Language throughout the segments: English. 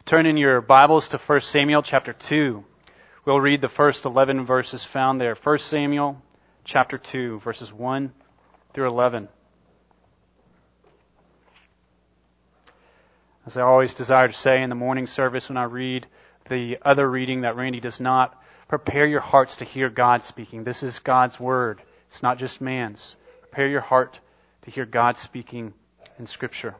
Turn in your Bibles to 1 Samuel chapter 2. We'll read the first 11 verses found there. 1 Samuel chapter 2, verses 1 through 11. As I always desire to say in the morning service when I read the other reading that Randy does not, prepare your hearts to hear God speaking. This is God's word. It's not just man's. Prepare your heart to hear God speaking in Scripture.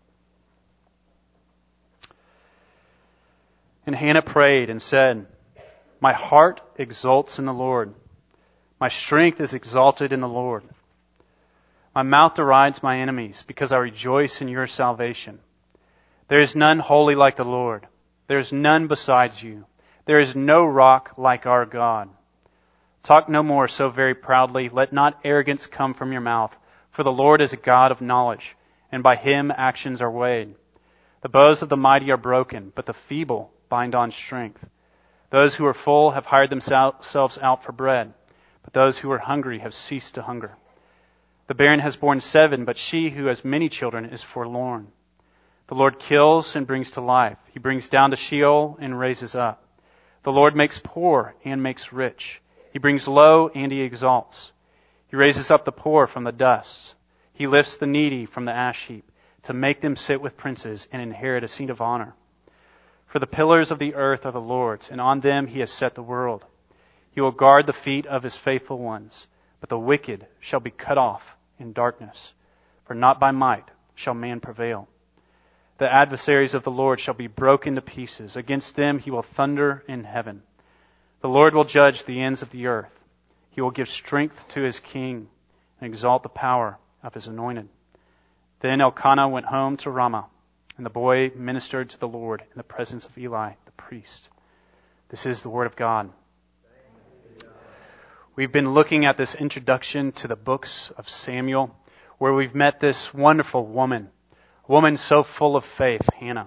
And Hannah prayed and said, "My heart exults in the Lord. My strength is exalted in the Lord. My mouth derides my enemies because I rejoice in your salvation. There is none holy like the Lord. There is none besides you. There is no rock like our God. Talk no more so very proudly. Let not arrogance come from your mouth. For the Lord is a God of knowledge, and by Him actions are weighed. The bows of the mighty are broken, but the feeble bind on strength. Those who are full have hired themselves out for bread, but those who are hungry have ceased to hunger. The barren has borne 7, but she who has many children is forlorn. The Lord kills and brings to life. He brings down to Sheol and raises up. The Lord makes poor and makes rich. He brings low and He exalts. He raises up the poor from the dust. He lifts the needy from the ash heap to make them sit with princes and inherit a seat of honor. For the pillars of the earth are the Lord's, and on them He has set the world. He will guard the feet of His faithful ones, but the wicked shall be cut off in darkness. For not by might shall man prevail. The adversaries of the Lord shall be broken to pieces. Against them He will thunder in heaven. The Lord will judge the ends of the earth. He will give strength to His king and exalt the power of His anointed. Then Elkanah went home to Ramah, and the boy ministered to the Lord in the presence of Eli, the priest. This is the word of God. We've been looking at this introduction to the books of Samuel, where we've met this wonderful woman, a woman so full of faith, Hannah.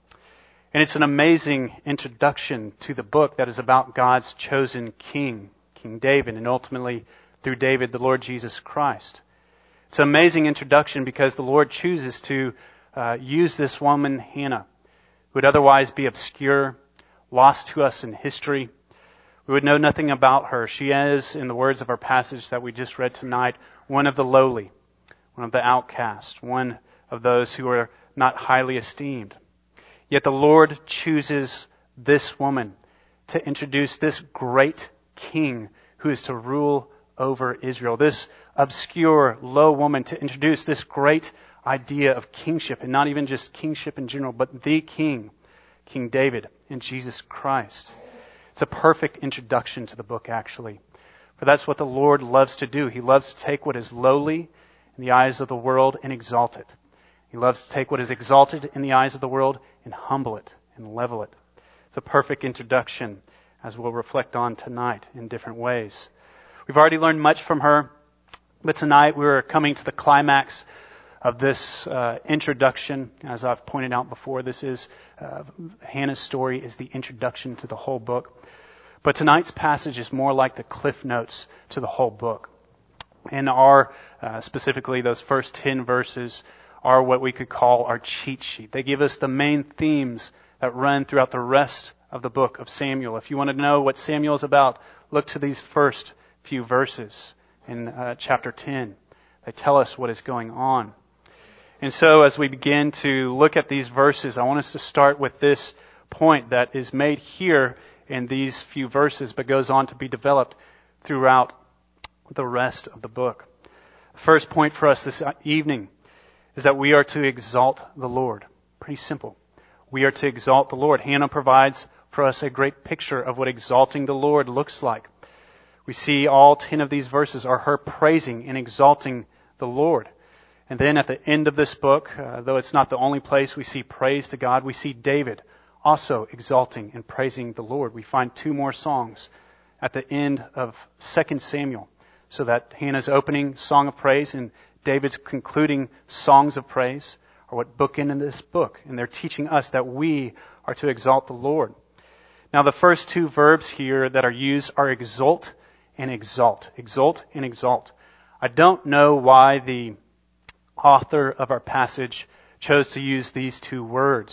And it's an amazing introduction to the book that is about God's chosen king, King David, and ultimately through David, the Lord Jesus Christ. It's an amazing introduction because the Lord chooses to use this woman, Hannah, who would otherwise be obscure, lost to us in history. We would know nothing about her. She is, in the words of our passage that we just read tonight, one of the lowly, one of the outcast, one of those who are not highly esteemed. Yet the Lord chooses this woman to introduce this great king who is to rule over Israel. This obscure, low woman to introduce this great idea of kingship, and not even just kingship in general, but the king, King David and Jesus Christ. It's a perfect introduction to the book, actually. For that's what the Lord loves to do. He loves to take what is lowly in the eyes of the world and exalt it. He loves to take what is exalted in the eyes of the world and humble it and level it. It's a perfect introduction, as we'll reflect on tonight in different ways. We've already learned much from her, but tonight we're coming to the climax of this introduction. As I've pointed out before, this is Hannah's story is the introduction to the whole book. But tonight's passage is more like the cliff notes to the whole book. And our, specifically those first 10 verses, are what we could call our cheat sheet. They give us the main themes that run throughout the rest of the book of Samuel. If you want to know what Samuel is about, look to these first few verses in chapter 10. They tell us what is going on. And so as we begin to look at these verses, I want us to start with this point that is made here in these few verses, but goes on to be developed throughout the rest of the book. The first point for us this evening is that we are to exalt the Lord. Pretty simple. We are to exalt the Lord. Hannah provides for us a great picture of what exalting the Lord looks like. We see all 10 of these verses are her praising and exalting the Lord. And then at the end of this book, though it's not the only place we see praise to God, we see David also exalting and praising the Lord. We find 2 more songs at the end of 2 Samuel. So that Hannah's opening song of praise and David's concluding songs of praise are what bookend in this book. And they're teaching us that we are to exalt the Lord. Now the first 2 verbs here that are used are exalt and exalt. Exalt and exalt. I don't know why the author of our passage chose to use these 2 words.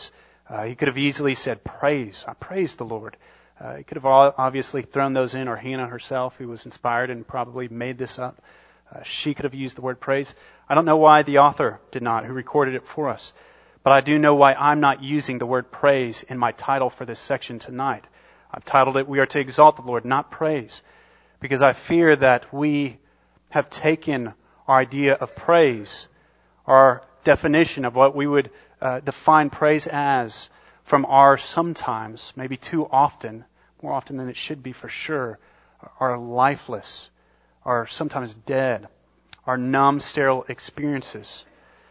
He could have easily said, praise. I praise the Lord. He could have obviously thrown those in, or Hannah herself, who was inspired and probably made this up. She could have used the word praise. I don't know why the author did not, who recorded it for us. But I do know why I'm not using the word praise in my title for this section tonight. I've titled it, We Are to Exalt the Lord, Not Praise. Because I fear that we have taken our idea of praise, our definition of what we would define praise as, from our sometimes, maybe too often, more often than it should be for sure, our lifeless, our sometimes dead, our numb, sterile experiences.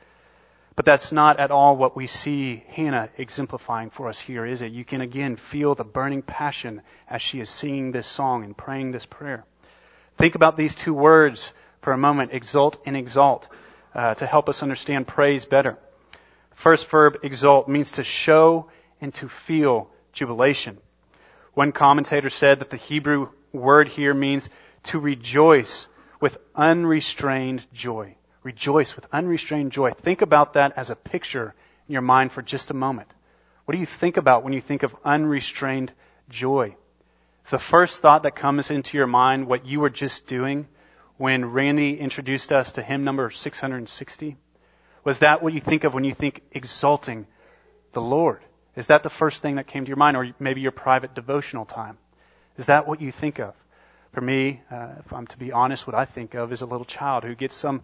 But that's not at all what we see Hannah exemplifying for us here, is it? You can again feel the burning passion as she is singing this song and praying this prayer. Think about these two words for a moment, exult and exalt, to help us understand praise better. First verb, exult, means to show and to feel jubilation. One commentator said that the Hebrew word here means to rejoice with unrestrained joy. Rejoice with unrestrained joy. Think about that as a picture in your mind for just a moment. What do you think about when you think of unrestrained joy? Is the first thought that comes into your mind what you were just doing when Randy introduced us to hymn number 660? Was that what you think of when you think exalting the Lord? Is that the first thing that came to your mind, or maybe your private devotional time? Is that what you think of? For me, if I'm to be honest, what I think of is a little child who gets some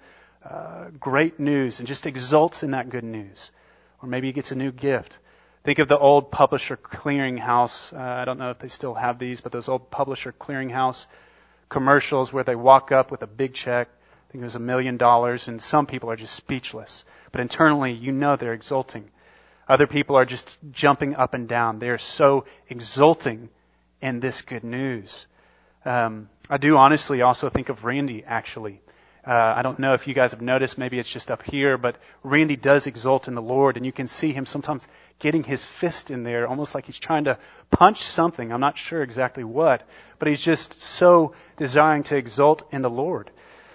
great news and just exults in that good news. Or maybe he gets a new gift. Think of the old Publisher Clearinghouse. I don't know if they still have these, but those old Publisher Clearinghouse commercials where they walk up with a big check. I think it was $1 million, and some people are just speechless. But internally, you know they're exulting. Other people are just jumping up and down. They are so exulting in this good news. I do honestly also think of Randy, actually. I don't know if you guys have noticed, maybe it's just up here, but Randy does exult in the Lord, and you can see him sometimes getting his fist in there, almost like he's trying to punch something. I'm not sure exactly what, but he's just so desiring to exult in the Lord.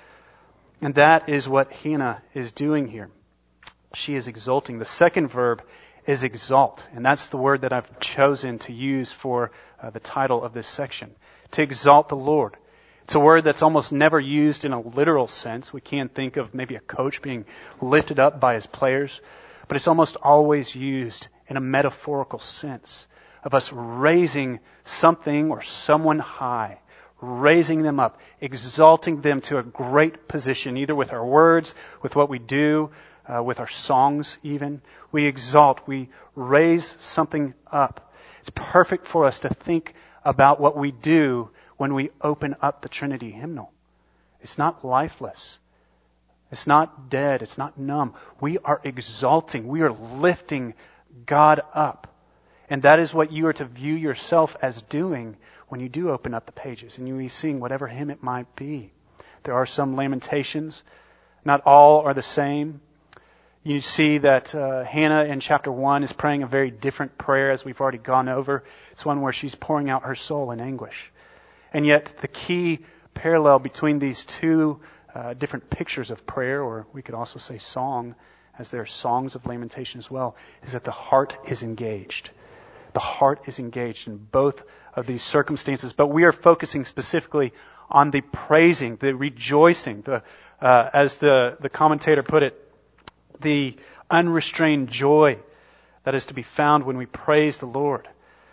And that is what Hannah is doing here. She is exulting. The second verb is exalt, and that's the word that I've chosen to use for the title of this section. To exalt the Lord. It's a word that's almost never used in a literal sense. We can't think of maybe a coach being lifted up by his players, but it's almost always used in a metaphorical sense of us raising something or someone high, raising them up, exalting them to a great position, either with our words, with what we do, with our songs even. We exalt, we raise something up. It's perfect for us to think about what we do when we open up the Trinity hymnal. It's not lifeless. It's not dead. It's not numb. We are exalting. We are lifting God up. And that is what you are to view yourself as doing when you do open up the pages and you sing whatever hymn it might be. There are some lamentations. Not all are the same. You see that Hannah in chapter 1 is praying a very different prayer, as we've already gone over. It's one where she's pouring out her soul in anguish. And yet the key parallel between these two different pictures of prayer, or we could also say song, as there are songs of lamentation as well, is that the heart is engaged. The heart is engaged in both of these circumstances. But we are focusing specifically on the praising, the rejoicing, as the commentator put it, the unrestrained joy that is to be found when we praise the Lord.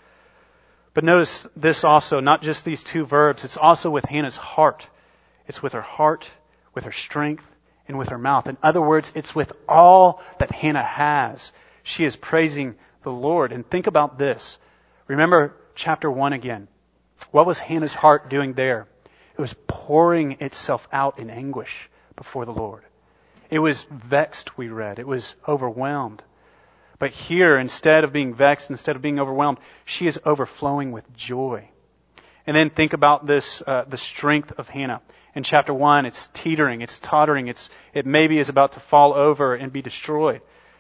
But notice this also, not just these two verbs, it's also with Hannah's heart. It's with her heart, with her strength, and with her mouth. In other words, it's with all that Hannah has. She is praising the Lord. And think about this. Remember chapter 1 again. What was Hannah's heart doing there? It was pouring itself out in anguish before the Lord. It was vexed, we read. It was overwhelmed. But here, instead of being vexed, instead of being overwhelmed, she is overflowing with joy. And then think about this, the strength of Hannah. In chapter 1, it's teetering, it's tottering, it maybe is about to fall over and be destroyed.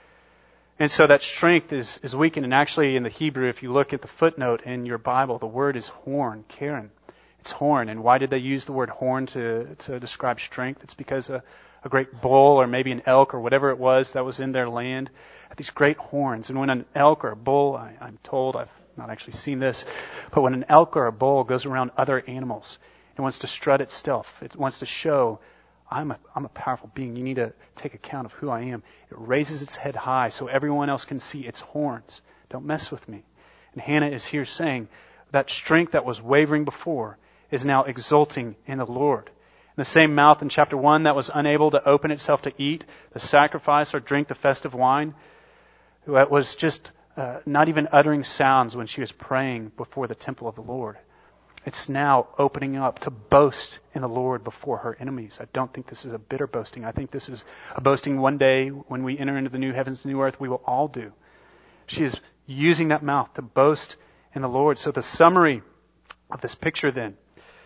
And so that strength is weakened. And actually in the Hebrew, if you look at the footnote in your Bible, the word is horn, Karen. It's horn. And why did they use the word horn to describe strength? It's because a a great bull or maybe an elk or whatever it was that was in their land, had these great horns. And when an elk or a bull, I'm told, I've not actually seen this, but when an elk or a bull goes around other animals, it wants to strut itself. It wants to show, I'm a powerful being. You need to take account of who I am. It raises its head high so everyone else can see its horns. Don't mess with me. And Hannah is here saying that strength that was wavering before is now exulting in the Lord. The same mouth in chapter 1 that was unable to open itself to eat the sacrifice or drink the festive wine, that was just not even uttering sounds when she was praying before the temple of the Lord. It's now opening up to boast in the Lord before her enemies. I don't think this is a bitter boasting. I think this is a boasting one day when we enter into the new heavens and new earth we will all do. She is using that mouth to boast in the Lord. So the summary of this picture then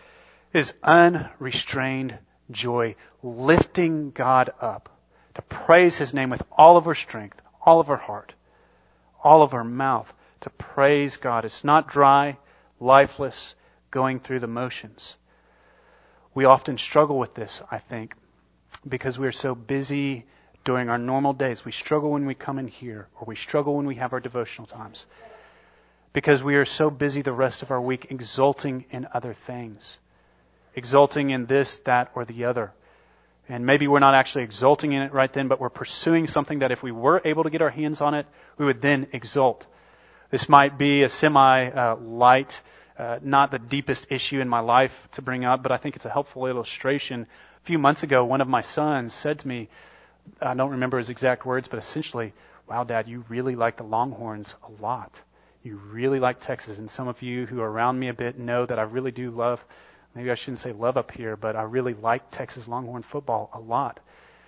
is unrestrained joy, lifting God up, to praise His name with all of her strength, all of her heart, all of her mouth, to praise God. It's not dry, lifeless, going through the motions. We often struggle with this, I think, because we're so busy during our normal days. We struggle when we come in here, or we struggle when we have our devotional times, because we are so busy the rest of our week exulting in other things, exulting in this, that, or the other. And maybe we're not actually exulting in it right then, but we're pursuing something that if we were able to get our hands on it, we would then exult. This might be a semi-light, not the deepest issue in my life to bring up, but I think it's a helpful illustration. A few months ago, one of my sons said to me, I don't remember his exact words, but essentially, wow, Dad, you really like the Longhorns a lot. You really like Texas. And some of you who are around me a bit know that I really do love, maybe I shouldn't say love up here, but I really like Texas Longhorn football a lot.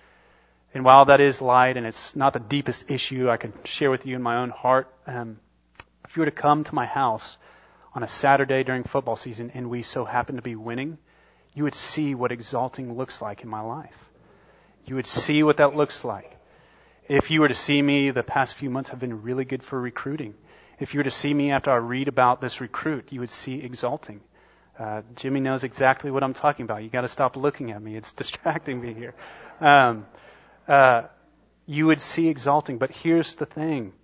And while that is light and it's not the deepest issue I can share with you in my own heart, if you were to come to my house on a Saturday during football season and we so happen to be winning, you would see what exalting looks like in my life. You would see what that looks like. If you were to see me, the past few months have been really good for recruiting. If you were to see me after I read about this recruit, you would see exalting. Jimmy knows exactly what I'm talking about. You got to stop looking at me. It's distracting me here. You would see exalting. But here's the thing.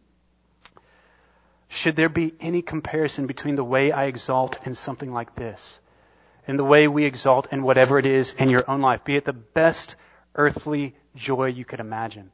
Should there be any comparison between the way I exalt and something like this, and the way we exalt in whatever it is in your own life, be it the best earthly joy you could imagine,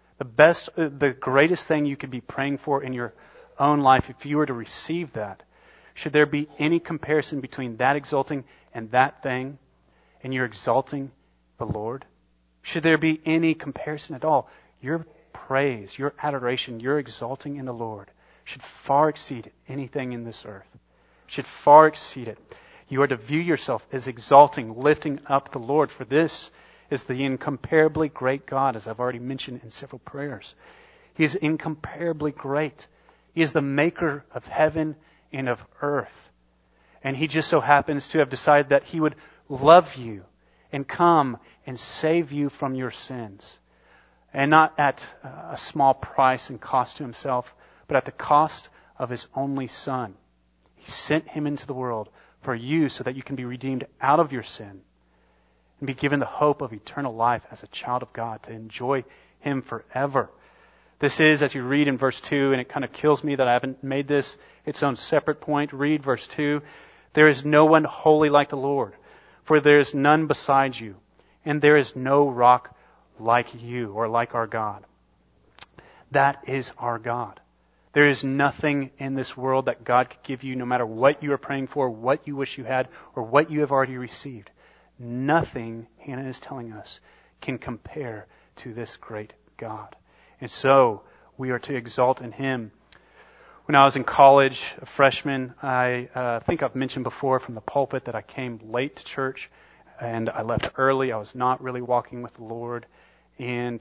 the greatest thing you could be praying for in your own life, if you were to receive that, should there be any comparison between that exalting and that thing, and you're exalting the Lord? Should there be any comparison at all? Your praise, your adoration, your exalting in the Lord should far exceed anything in this earth. Should far exceed it. You are to view yourself as exalting, lifting up the Lord, for this is the incomparably great God, as I've already mentioned in several prayers. He is incomparably great. He is the maker of heaven and of earth. And He just so happens to have decided that He would love you and come and save you from your sins. And not at a small price and cost to Himself, but at the cost of His only Son. He sent Him into the world for you so that you can be redeemed out of your sin and be given the hope of eternal life as a child of God, to enjoy Him forever. This is, as you read in verse 2, and it kind of kills me that I haven't made this its own separate point. Read verse 2. There is no one holy like the Lord, for there is none beside you, and there is no rock like you, or like our God. That is our God. There is nothing in this world that God could give you, no matter what you are praying for, what you wish you had, or what you have already received. Nothing, Hannah is telling us, can compare to this great God. And so, we are to exalt in Him. When I was in college, a freshman, I think I've mentioned before from the pulpit that I came late to church, and I left early. I was not really walking with the Lord. And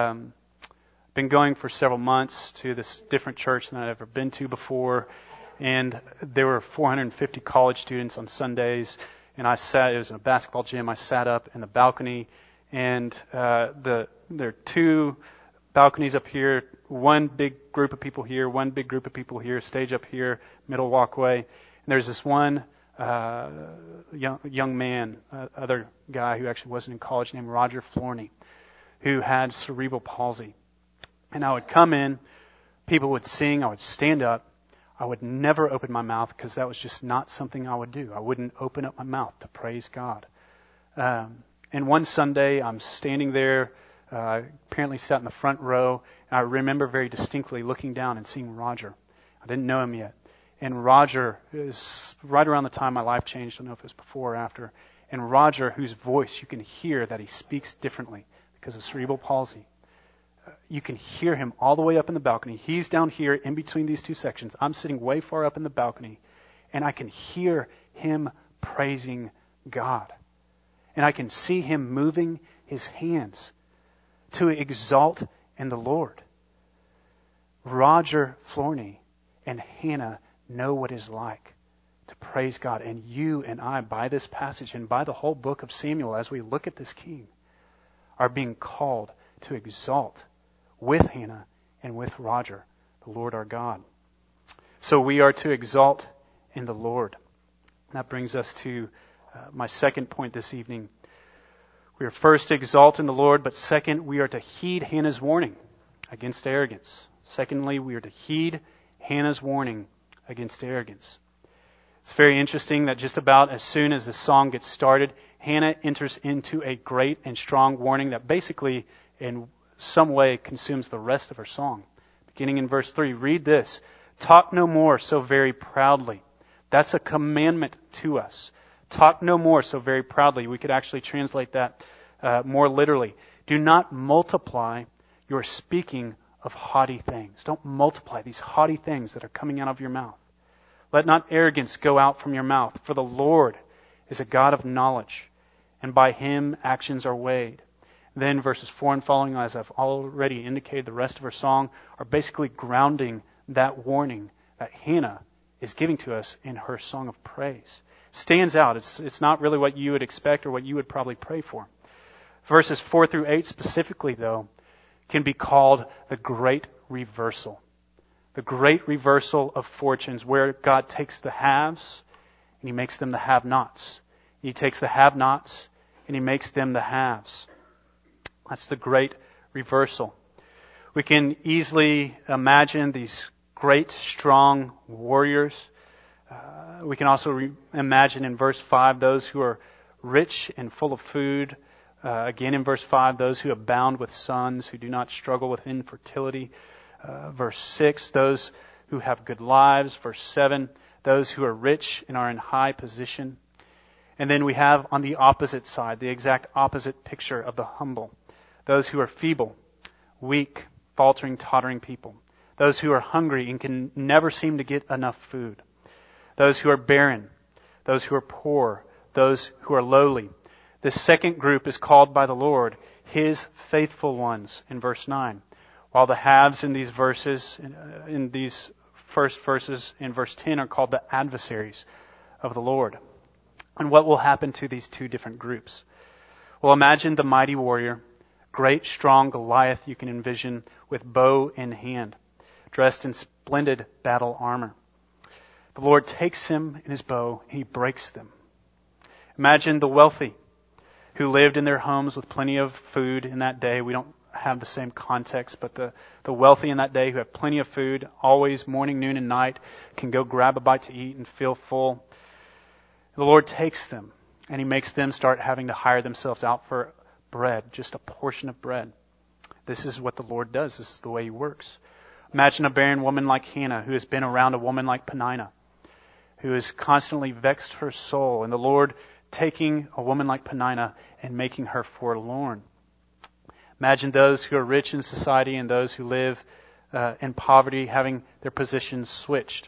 been going for several months to this different church than I'd ever been to before. And there were 450 college students on Sundays. And it was in a basketball gym. I sat up in the balcony, and there are two balconies up here, one big group of people here, one big group of people here, stage up here, middle walkway. And there's this one young man, other guy who actually wasn't in college, named Roger Florney. who had cerebral palsy. And I would come in, people would sing, I would stand up. I would never open my mouth because that was just not something I would do. I wouldn't open up my mouth to praise God. And one Sunday, I'm standing there, apparently sat in the front row, and I remember very distinctly looking down and seeing Roger. I didn't know him yet. And Roger is right around the time my life changed. I don't know if it was before or after. And Roger, whose voice you can hear that he speaks differently because of cerebral palsy. You can hear him all the way up in the balcony. He's down here in between these two sections. I'm sitting way far up in the balcony, and I can hear him praising God. And I can see him moving his hands to exalt in the Lord. Roger Florney and Hannah know what it's like to praise God. And you and I, by this passage and by the whole book of Samuel, as we look at this king, are being called to exalt with Hannah and with Roger, the Lord our God. So we are to exalt in the Lord. That brings us to my second point this evening. We are first to exalt in the Lord, but second, we are to heed Hannah's warning against arrogance. Secondly, we are to heed Hannah's warning against arrogance. It's very interesting that just about as soon as the song gets started, Hannah enters into a great and strong warning that basically in some way consumes the rest of her song. Beginning in verse 3, read this. Talk no more so very proudly. That's a commandment to us. Talk no more so very proudly. We could actually translate that more literally. Do not multiply your speaking of haughty things. Don't multiply these haughty things that are coming out of your mouth. Let not arrogance go out from your mouth, for the Lord is a God of knowledge, and by Him actions are weighed. Then verses 4 and following, as I've already indicated, the rest of her song are basically grounding that warning that Hannah is giving to us in her song of praise. Stands out. It's not really what you would expect or what you would probably pray for. Verses 4 through 8 specifically, though, can be called the great reversal. The great reversal of fortunes, where God takes the haves and He makes them the have-nots. He takes the have-nots and He makes them the haves. That's the great reversal. We can easily imagine these great, strong warriors. We can also imagine in verse 5 those who are rich and full of food. Again in verse 5, those who abound with sons, who do not struggle with infertility. Verse 6, those who have good lives. Verse 7, those who are rich and are in high position. And then we have on the opposite side, the exact opposite picture of the humble. Those who are feeble, weak, faltering, tottering people. Those who are hungry and can never seem to get enough food. Those who are barren. Those who are poor. Those who are lowly. This second group is called by the Lord His faithful ones in verse 9. While the haves in these verses, in these first verses in verse 10 are called the adversaries of the Lord. And what will happen to these two different groups? Well, imagine the mighty warrior, great, strong Goliath you can envision with bow in hand, dressed in splendid battle armor. The Lord takes him in His bow and He breaks them. Imagine the wealthy who lived in their homes with plenty of food in that day. We don't have the same context, but the wealthy in that day who have plenty of food, always morning, noon, and night, can go grab a bite to eat and feel full. The Lord takes them and He makes them start having to hire themselves out for bread, just a portion of bread. This is what the Lord does. This is the way He works. Imagine a barren woman like Hannah who has been around a woman like Peninnah, who has constantly vexed her soul, and the Lord taking a woman like Peninnah and making her forlorn. Imagine those who are rich in society and those who live in poverty having their positions switched.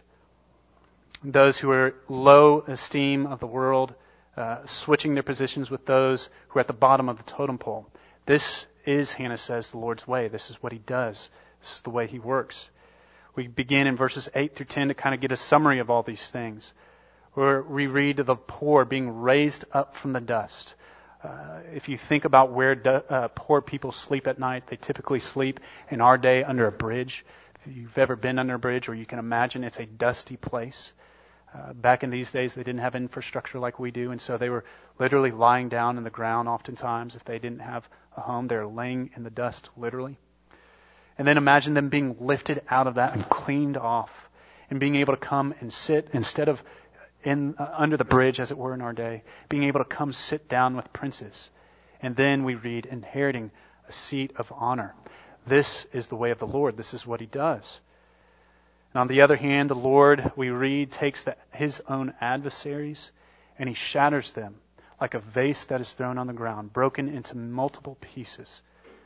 Those who are low esteem of the world switching their positions with those who are at the bottom of the totem pole. This is, Hannah says, the Lord's way. This is what He does. This is the way He works. We begin in verses 8 through 10 to kind of get a summary of all these things. Where we read of the poor being raised up from the dust. If you think about where poor people sleep at night, they typically sleep in our day under a bridge. If you've ever been under a bridge, or you can imagine it's a dusty place. Back in these days, they didn't have infrastructure like we do, and so they were literally lying down in the ground oftentimes if they didn't have a home. They're laying in the dust, literally. And then imagine them being lifted out of that and cleaned off and being able to come and sit instead of under the bridge, as it were in our day, being able to come sit down with princes. And then we read, inheriting a seat of honor. This is the way of the Lord. This is what He does. And on the other hand, the Lord, we read, takes His own adversaries and He shatters them like a vase that is thrown on the ground, broken into multiple pieces.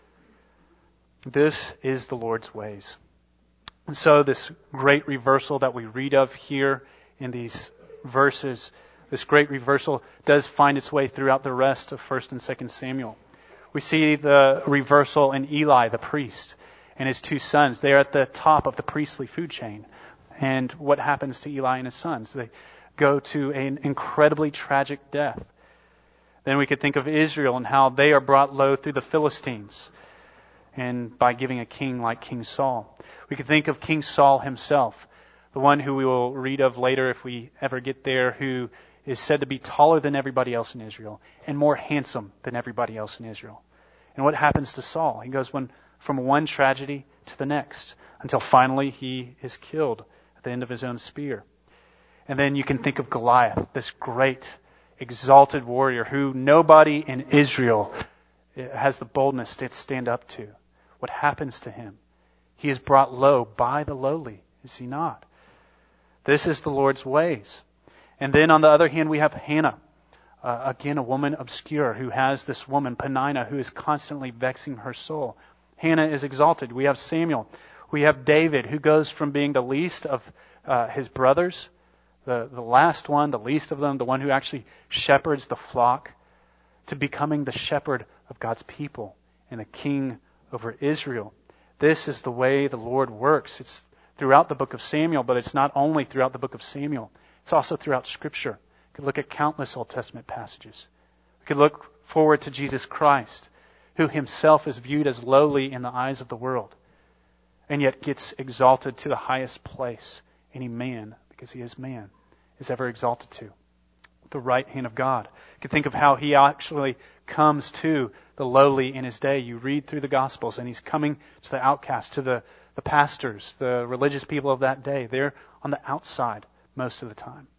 This is the Lord's ways. And so this great reversal that we read of here in these verses, this great reversal does find its way throughout the rest of 1 and 2 Samuel. We see the reversal in Eli, the priest, and his two sons. They're at the top of the priestly food chain. And what happens to Eli and his sons? They go to an incredibly tragic death. Then we could think of Israel and how they are brought low through the Philistines, and by giving a king like King Saul. We could think of King Saul himself, the one who we will read of later if we ever get there, who is said to be taller than everybody else in Israel and more handsome than everybody else in Israel. And what happens to Saul? He goes from one tragedy to the next until finally he is killed at the end of his own spear. And then you can think of Goliath, this great, exalted warrior who nobody in Israel has the boldness to stand up to. What happens to him? He is brought low by the lowly, is he not? This is the Lord's ways. And then on the other hand, we have Hannah, again a woman obscure, who has this woman, Peninnah, who is constantly vexing her soul. Hannah is exalted. We have Samuel. We have David, who goes from being the least of his brothers, the last one, the least of them, the one who actually shepherds the flock, to becoming the shepherd of God's people and the king over Israel. This is the way the Lord works. It's throughout the book of Samuel, but it's not only throughout the book of Samuel. It's also throughout Scripture. We could look at countless Old Testament passages. We could look forward to Jesus Christ, who Himself is viewed as lowly in the eyes of the world, and yet gets exalted to the highest place any man, because He is man, is ever exalted to. The right hand of God. You can think of how He actually comes to the lowly in His day. You read through the Gospels and He's coming to the outcasts, to the pastors, the religious people of that day. They're on the outside most of the time.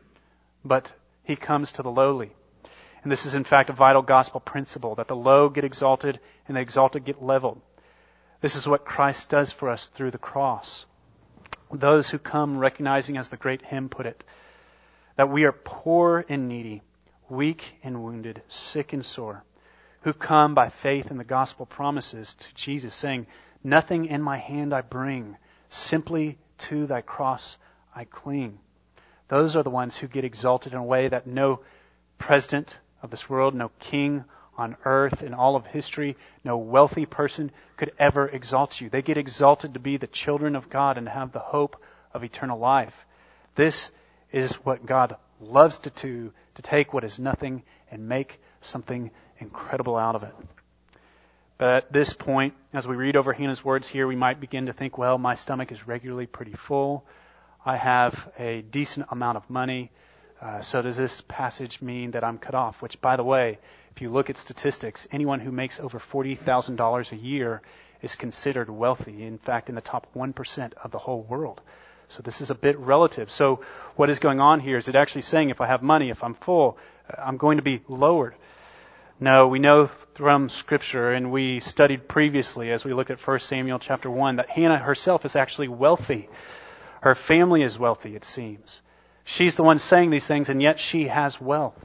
But He comes to the lowly. And this is in fact a vital gospel principle, that the low get exalted and the exalted get leveled. This is what Christ does for us through the cross. Those who come recognizing, as the great hymn put it, that we are poor and needy, weak and wounded, sick and sore, who come by faith in the gospel promises to Jesus, saying, "Nothing in my hand I bring, simply to thy cross I cling." Those are the ones who get exalted in a way that no president of this world, no king on earth in all of history, no wealthy person could ever exalt you. They get exalted to be the children of God and have the hope of eternal life. This is what God loves to do, to take what is nothing and make something incredible out of it. But at this point, as we read over Hannah's words here, we might begin to think, well, my stomach is regularly pretty full. I have a decent amount of money. So does this passage mean that I'm cut off? Which, by the way, if you look at statistics, anyone who makes over $40,000 a year is considered wealthy. In fact, in the top 1% of the whole world. So this is a bit relative. So what is going on here? Is it actually saying if I have money, if I'm full, I'm going to be lowered? No, we know from Scripture, and we studied previously as we looked at 1 Samuel chapter 1, that Hannah herself is actually wealthy. Her family is wealthy, it seems. She's the one saying these things, and yet she has wealth.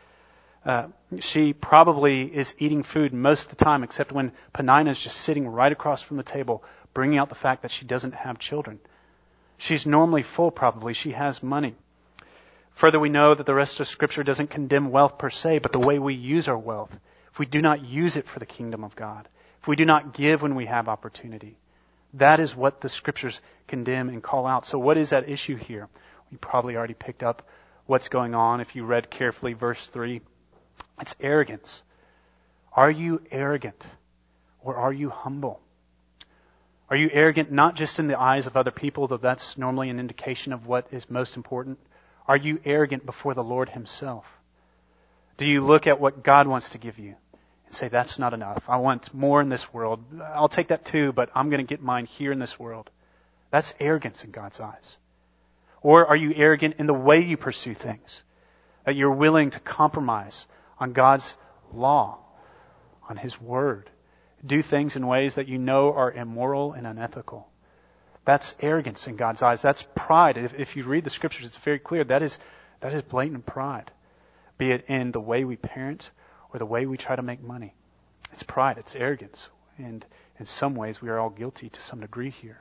She probably is eating food most of the time, except when Peninnah is just sitting right across from the table, bringing out the fact that she doesn't have children. She's normally full, probably. She has money. Further, we know that the rest of Scripture doesn't condemn wealth per se, but the way we use our wealth. If we do not use it for the kingdom of God, if we do not give when we have opportunity, that is what the Scriptures condemn and call out. So what is at issue here? You probably already picked up what's going on if you read carefully verse 3. It's arrogance. Are you arrogant or are you humble? Are you arrogant not just in the eyes of other people, though that's normally an indication of what is most important? Are you arrogant before the Lord Himself? Do you look at what God wants to give you and say, that's not enough. I want more in this world. I'll take that too, but I'm going to get mine here in this world. That's arrogance in God's eyes. Or are you arrogant in the way you pursue things? That you're willing to compromise on God's law, on His Word. Do things in ways that you know are immoral and unethical. That's arrogance in God's eyes. That's pride. If you read the Scriptures, it's very clear that is blatant pride. Be it in the way we parent or the way we try to make money. It's pride. It's arrogance. And in some ways, we are all guilty to some degree here.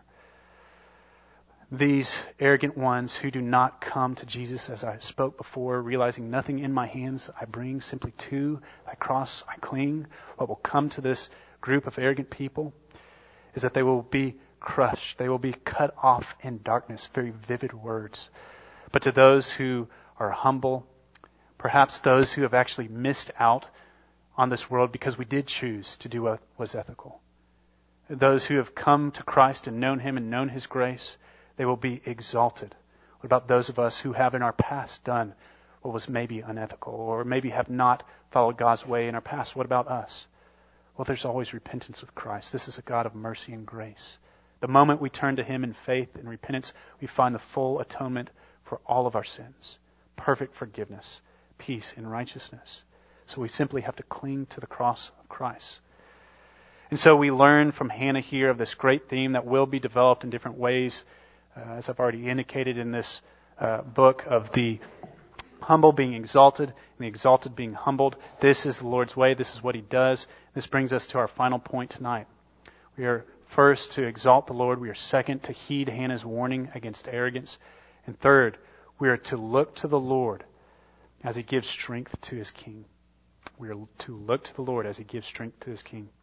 These arrogant ones who do not come to Jesus, as I spoke before, realizing nothing in my hands I bring, simply to thy cross I cling. What will come to this group of arrogant people is that they will be crushed. They will be cut off in darkness. Very vivid words. But to those who are humble, perhaps those who have actually missed out on this world because we did choose to do what was ethical, those who have come to Christ and known Him and known His grace, they will be exalted. What about those of us who have in our past done what was maybe unethical or maybe have not followed God's way in our past? What about us? Well, there's always repentance with Christ. This is a God of mercy and grace. The moment we turn to Him in faith and repentance, we find the full atonement for all of our sins, perfect forgiveness, peace, and righteousness. So we simply have to cling to the cross of Christ. And so we learn from Hannah here of this great theme that will be developed in different ways, as I've already indicated in this book, of the humble being exalted and the exalted being humbled. This is the Lord's way. This is what He does. This brings us to our final point tonight. We are first to exalt the Lord. We are second to heed Hannah's warning against arrogance. And third, we are to look to the Lord as He gives strength to His king. We are to look to the Lord as He gives strength to His king.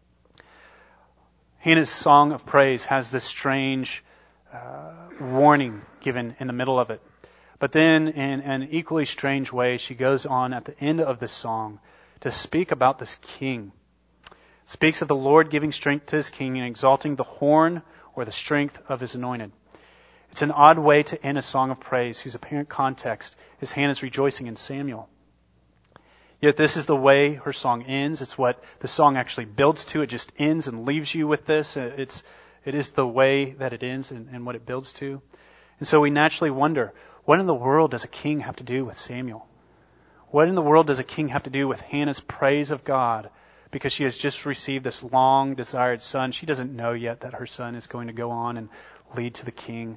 Hannah's song of praise has this strange warning given in the middle of it. But then in an equally strange way, she goes on at the end of the song to speak about this king. Speaks of the Lord giving strength to His king and exalting the horn or the strength of His anointed. It's an odd way to end a song of praise whose apparent context is Hannah's rejoicing in Samuel. Yet this is the way her song ends. It's what the song actually builds to. It just ends and leaves you with this. It is the way that it ends and what it builds to. And so we naturally wonder, what in the world does a king have to do with Samuel? What in the world does a king have to do with Hannah's praise of God? Because she has just received this long desired son. She doesn't know yet that her son is going to go on and lead to the king.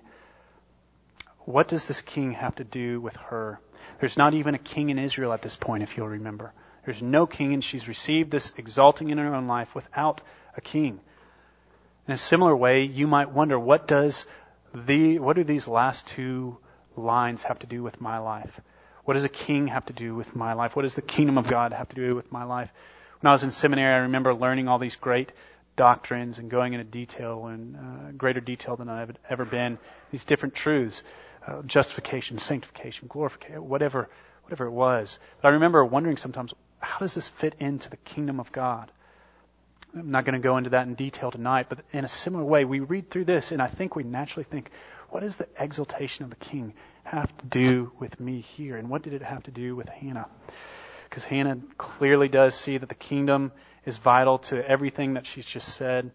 What does this king have to do with her? There's not even a king in Israel at this point, if you'll remember. There's no king, and she's received this exalting in her own life without a king. In a similar way, you might wonder, what do these last two lines have to do with my life? What does a king have to do with my life? What does the kingdom of God have to do with my life? When I was in seminary, I remember learning all these great doctrines and going into detail and greater detail than I've ever been. These different truths, justification, sanctification, glorification, whatever it was. But I remember wondering sometimes, how does this fit into the kingdom of God? I'm not going to go into that in detail tonight, but in a similar way, we read through this, and I think we naturally think, what does the exaltation of the king have to do with me here? And what did it have to do with Hannah? Because Hannah clearly does see that the kingdom is vital to everything that she's just said.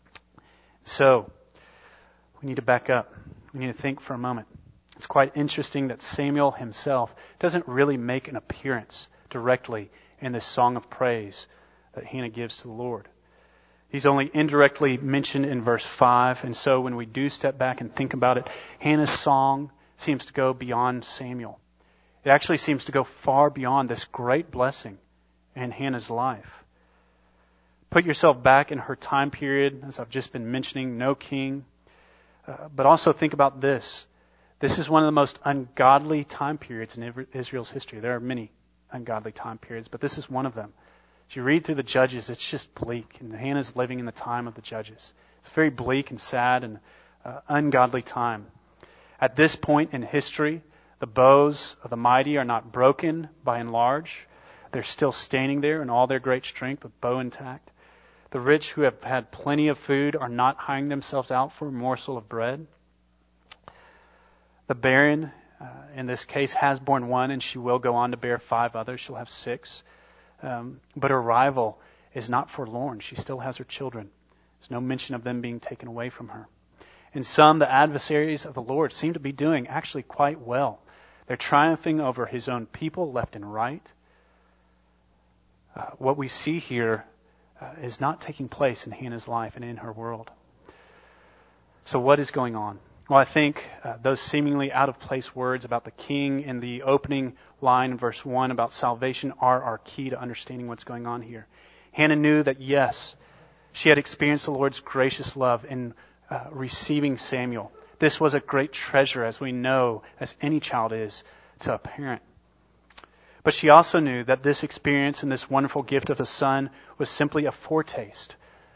So, we need to back up. We need to think for a moment. It's quite interesting that Samuel himself doesn't really make an appearance directly in this song of praise that Hannah gives to the Lord. He's only indirectly mentioned in verse 5, and so when we do step back and think about it, Hannah's song seems to go beyond Samuel. It actually seems to go far beyond this great blessing in Hannah's life. Put yourself back in her time period, as I've just been mentioning, no king. But also think about this. This is one of the most ungodly time periods in Israel's history. There are many ungodly time periods, but this is one of them. As you read through the Judges, it's just bleak. And Hannah's living in the time of the Judges. It's a very bleak and sad and ungodly time. At this point in history, the bows of the mighty are not broken by and large. They're still standing there in all their great strength with bow intact. The rich who have had plenty of food are not hiring themselves out for a morsel of bread. The barren, in this case, has borne one, and she will go on to bear 5 others. She'll have 6. But her rival is not forlorn. She still has her children. There's no mention of them being taken away from her. And some, the adversaries of the Lord, seem to be doing actually quite well. They're triumphing over his own people left and right. What we see here is not taking place in Hannah's life and in her world. So what is going on? Well, I think those seemingly out-of-place words about the king in the opening line in verse 1 about salvation are our key to understanding what's going on here. Hannah knew that, yes, she had experienced the Lord's gracious love in receiving Samuel. This was a great treasure, as we know, as any child is to a parent. But she also knew that this experience and this wonderful gift of a son was simply a foretaste,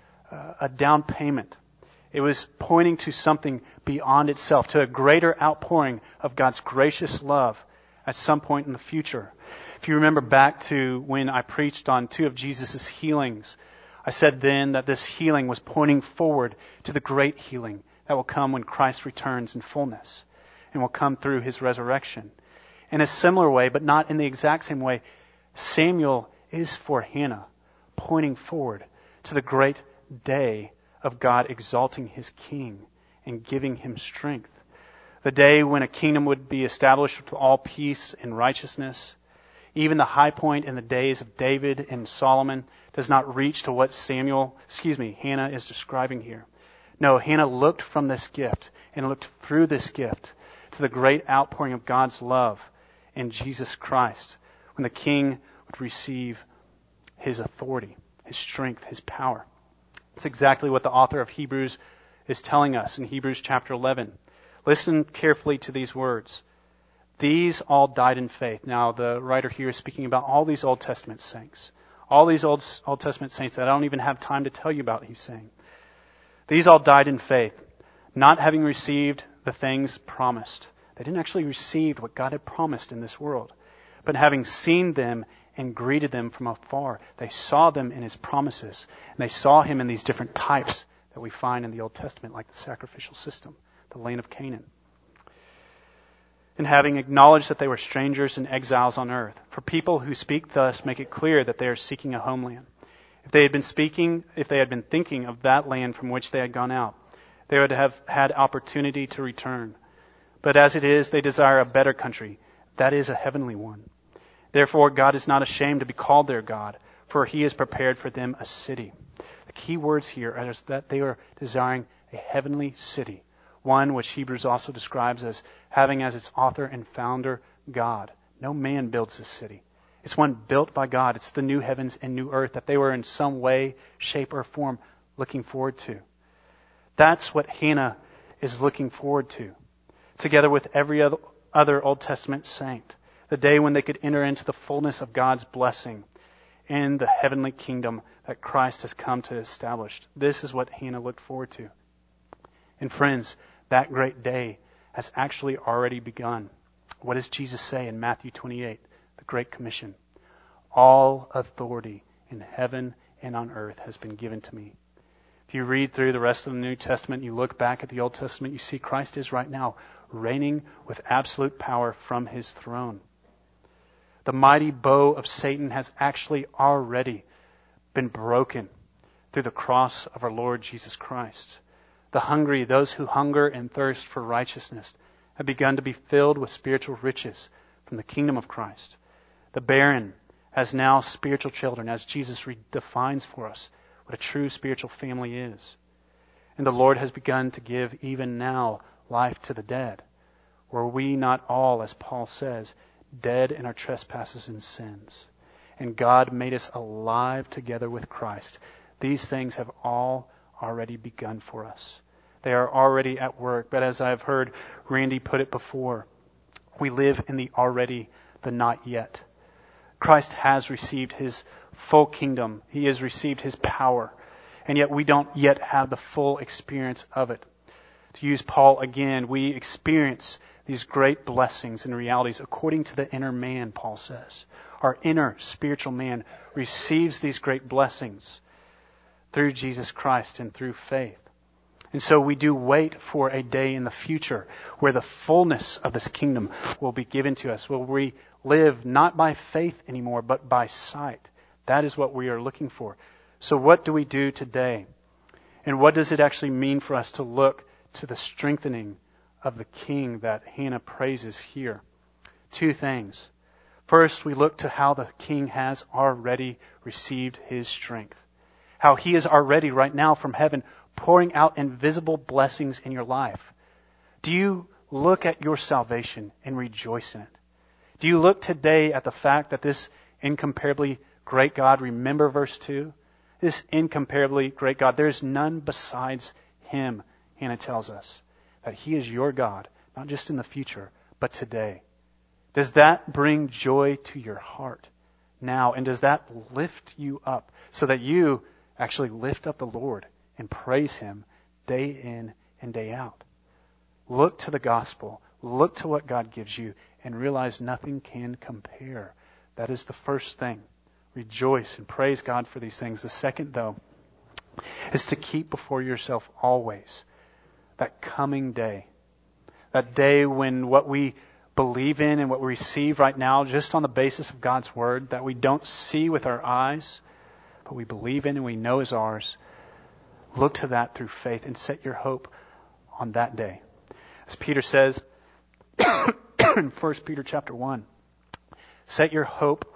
a down payment. It was pointing to something beyond itself, to a greater outpouring of God's gracious love at some point in the future. If you remember back to when I preached on 2 of Jesus' healings, I said then that this healing was pointing forward to the great healing that will come when Christ returns in fullness and will come through his resurrection. In a similar way, but not in the exact same way, Samuel is for Hannah pointing forward to the great day of God exalting his king and giving him strength. The day when a kingdom would be established with all peace and righteousness. Even the high point in the days of David and Solomon does not reach to what Hannah is describing here. No, Hannah looked from this gift and looked through this gift to the great outpouring of God's love in Jesus Christ, when the king would receive his authority, his strength, his power. It's exactly what the author of Hebrews is telling us in Hebrews chapter 11. Listen carefully to these words. These all died in faith. Now, the writer here is speaking about all these Old Testament saints. All these Old Testament saints that I don't even have time to tell you about, he's saying. These all died in faith, not having received the things promised. They didn't actually receive what God had promised in this world, but having seen them and greeted them from afar. They saw them in his promises, and they saw him in these different types that we find in the Old Testament, like the sacrificial system, the land of Canaan. And having acknowledged that they were strangers and exiles on earth, for people who speak thus make it clear that they are seeking a homeland. If they had been thinking of that land from which they had gone out, they would have had opportunity to return. But as it is, they desire a better country, that is a heavenly one. Therefore, God is not ashamed to be called their God, for he has prepared for them a city. The key words here are that they are desiring a heavenly city, one which Hebrews also describes as having as its author and founder God. No man builds this city. It's one built by God. It's the new heavens and new earth that they were in some way, shape, or form looking forward to. That's what Hannah is looking forward to, together with every other Old Testament saint. The day when they could enter into the fullness of God's blessing in the heavenly kingdom that Christ has come to establish. This is what Hannah looked forward to. And friends, that great day has actually already begun. What does Jesus say in Matthew 28, the Great Commission? All authority in heaven and on earth has been given to me. If you read through the rest of the New Testament, you look back at the Old Testament, you see Christ is right now reigning with absolute power from his throne. The mighty bow of Satan has actually already been broken through the cross of our Lord Jesus Christ. The hungry, those who hunger and thirst for righteousness, have begun to be filled with spiritual riches from the kingdom of Christ. The barren has now spiritual children, as Jesus redefines for us what a true spiritual family is. And the Lord has begun to give even now life to the dead. Were we not all, as Paul says, dead in our trespasses and sins? And God made us alive together with Christ. These things have all already begun for us. They are already at work. But as I've heard Randy put it before, we live in the already, the not yet. Christ has received his full kingdom. He has received his power. And yet we don't yet have the full experience of it. To use Paul again, we experience these great blessings and realities according to the inner man, Paul says. Our inner spiritual man receives these great blessings through Jesus Christ and through faith. And so we do wait for a day in the future where the fullness of this kingdom will be given to us, where we live not by faith anymore, but by sight. That is what we are looking for. So what do we do today? And what does it actually mean for us to look to the strengthening of the King that Hannah praises here? Two things. First, we look to how the King has already received his strength. How he is already right now from heaven pouring out invisible blessings in your life. Do you look at your salvation and rejoice in it? Do you look today at the fact that this incomparably great God, remember verse 2? This incomparably great God, there is none besides him, Hannah tells us. That he is your God, not just in the future, but today. Does that bring joy to your heart now? And does that lift you up so that you actually lift up the Lord and praise him day in and day out? Look to the gospel. Look to what God gives you and realize nothing can compare. That is the first thing. Rejoice and praise God for these things. The second, though, is to keep before yourself always that coming day. That day when what we believe in and what we receive right now, just on the basis of God's word, that we don't see with our eyes, but we believe in and we know is ours. Look to that through faith and set your hope on that day. As Peter says in 1 Peter chapter 1, set your hope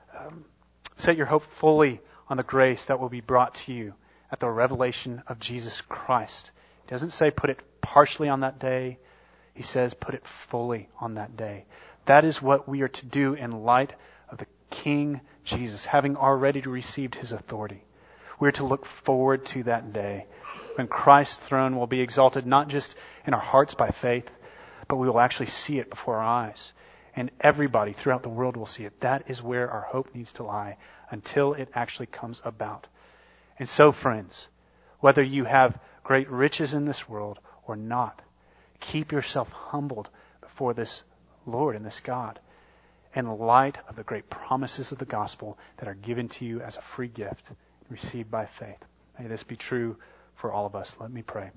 fully on the grace that will be brought to you at the revelation of Jesus Christ. He doesn't say put it partially on that day. He says put it fully on that day. That is what we are to do in light of the King Jesus, having already received his authority. We are to look forward to that day when Christ's throne will be exalted not just in our hearts by faith, but we will actually see it before our eyes. And everybody throughout the world will see it. That is where our hope needs to lie until it actually comes about. And so, friends, whether you have great riches in this world or not, keep yourself humbled before this Lord and this God in light of the great promises of the gospel that are given to you as a free gift received by faith. May this be true for all of us. Let me pray.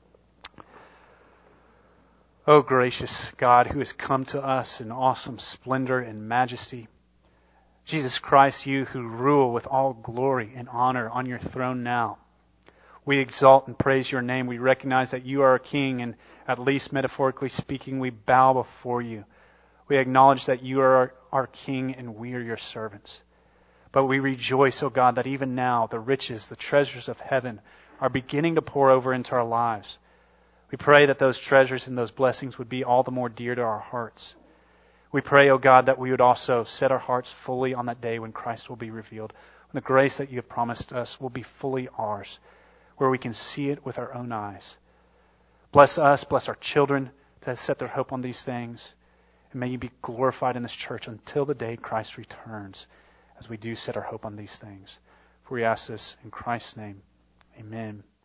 O gracious God who has come to us in awesome splendor and majesty, Jesus Christ, you who rule with all glory and honor on your throne now, we exalt and praise your name. We recognize that you are a king, and at least metaphorically speaking, we bow before you. We acknowledge that you are our king and we are your servants. But we rejoice, O God, that even now the riches, the treasures of heaven are beginning to pour over into our lives. We pray that those treasures and those blessings would be all the more dear to our hearts. We pray, O God, that we would also set our hearts fully on that day when Christ will be revealed, when the grace that you have promised us will be fully ours, where we can see it with our own eyes. Bless us, bless our children to set their hope on these things. And may you be glorified in this church until the day Christ returns, as we do set our hope on these things. For we ask this in Christ's name. Amen.